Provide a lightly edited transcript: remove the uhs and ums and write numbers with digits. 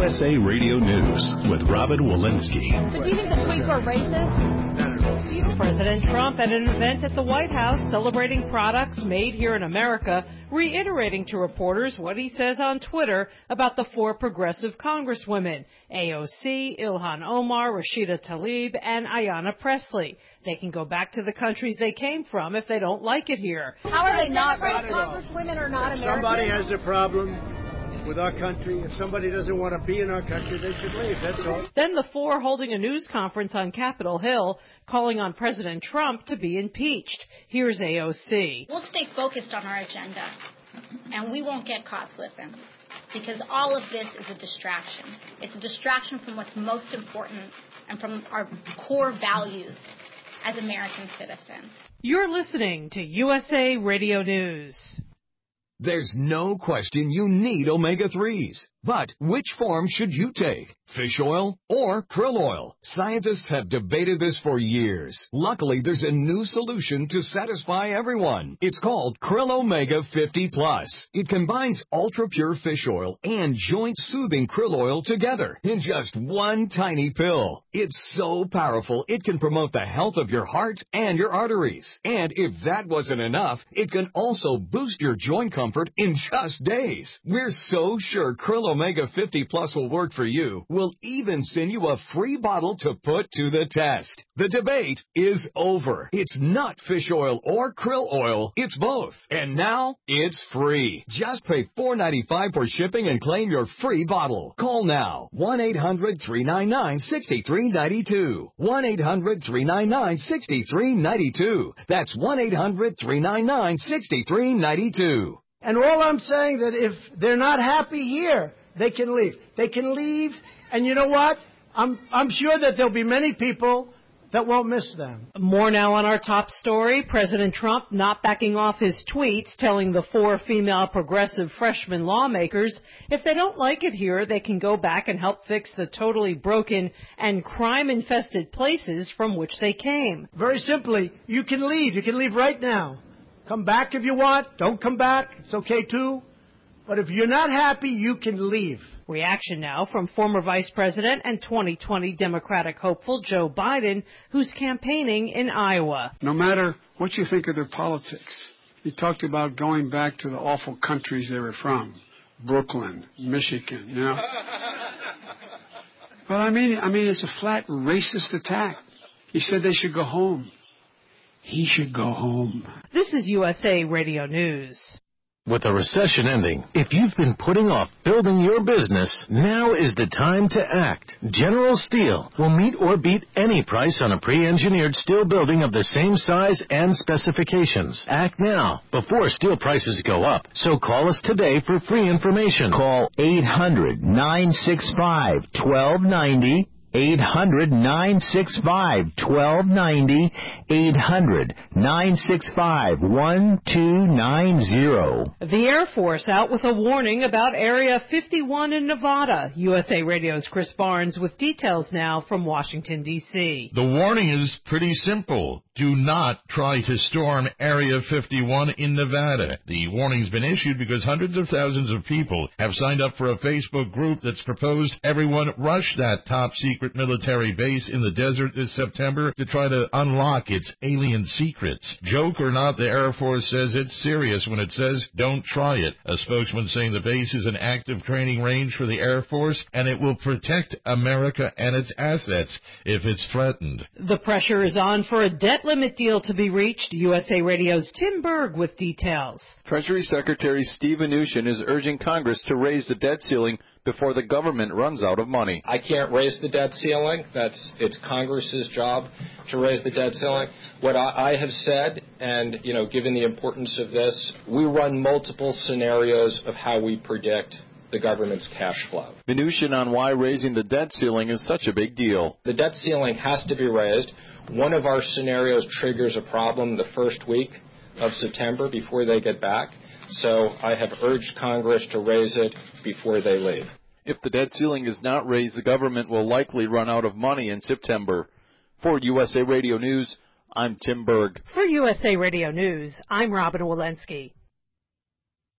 USA Radio News with Robin Walensky. But do you think the tweets were racist? President Trump at an event at the White House celebrating products made here in America, reiterating to reporters what he says on Twitter about the 4 progressive congresswomen, AOC, Ilhan Omar, Rashida Tlaib, and Ayanna Pressley. They can go back to the countries they came from if they don't like it here. How are they not racist? Congresswomen are not American? Somebody has a problem with our country. If somebody doesn't want to be in our country, they should leave. That's all. Then the 4 holding a news conference on Capitol Hill, calling on President Trump to be impeached. Here's AOC. We'll stay focused on our agenda, and we won't get caught slipping, because all of this is a distraction. It's a distraction from what's most important and from our core values as American citizens. You're listening to USA Radio News. There's no question you need omega-3s. But which form should you take? Fish oil or krill oil? Scientists have debated this for years. Luckily, there's a new solution to satisfy everyone. It's called Krill Omega 50 Plus. It combines ultra-pure fish oil and joint-soothing krill oil together in just one tiny pill. It's so powerful, it can promote the health of your heart and your arteries. And if that wasn't enough, it can also boost your joint comfort in just days. We're so sure Krill Omega 50 Plus will work for you. We'll even send you a free bottle to put to the test. The debate is over. It's not fish oil or krill oil. It's both. And now it's free. Just pay $4.95 for shipping and claim your free bottle. Call now. 1-800-399-6392. 1-800-399-6392. That's 1-800-399-6392. And all I'm saying that if they're not happy here, they can leave. They can leave, and you know what? I'm sure that there'll be many people that won't miss them. More now on our top story. President Trump not backing off his tweets, telling the 4 female progressive freshman lawmakers if they don't like it here, they can go back and help fix the totally broken and crime-infested places from which they came. Very simply, you can leave. You can leave right now. Come back if you want. Don't come back. It's okay, too. But if you're not happy, you can leave. Reaction now from former Vice President and 2020 Democratic hopeful Joe Biden, who's campaigning in Iowa. No matter what you think of their politics, he talked about going back to the awful countries they were from, Brooklyn, Michigan, you know. But I mean, it's a flat racist attack. He said they should go home. He should go home. This is USA Radio News. With the recession ending, if you've been putting off building your business, now is the time to act. General Steel will meet or beat any price on a pre-engineered steel building of the same size and specifications. Act now, before steel prices go up. So call us today for free information. Call 800-965-1290. 800-965-1290, 800-965-1290. The Air Force out with a warning about Area 51 in Nevada. USA Radio's Chris Barnes with details now from Washington, D.C. The warning is pretty simple. Do not try to storm Area 51 in Nevada. The warning's been issued because hundreds of thousands of people have signed up for a Facebook group that's proposed everyone rush that top-secret military base in the desert this September to try to unlock its alien secrets. Joke or not, the Air Force says it's serious when it says don't try it. A spokesman saying the base is an active training range for the Air Force and it will protect America and its assets if it's threatened. The pressure is on for a debt limit deal to be reached. USA Radio's Tim Berg with details. Treasury Secretary Steve Mnuchin is urging Congress to raise the debt ceiling before the government runs out of money. I can't raise the debt ceiling. It's Congress's job to raise the debt ceiling. What I have said, and given the importance of this, we run multiple scenarios of how we predict the government's cash flow. Mnuchin on why raising the debt ceiling is such a big deal. The debt ceiling has to be raised. One of our scenarios triggers a problem the first week of September before they get back. So I have urged Congress to raise it before they leave. If the debt ceiling is not raised, the government will likely run out of money in September. For USA Radio News, I'm Tim Berg. For USA Radio News, I'm Robin Walensky.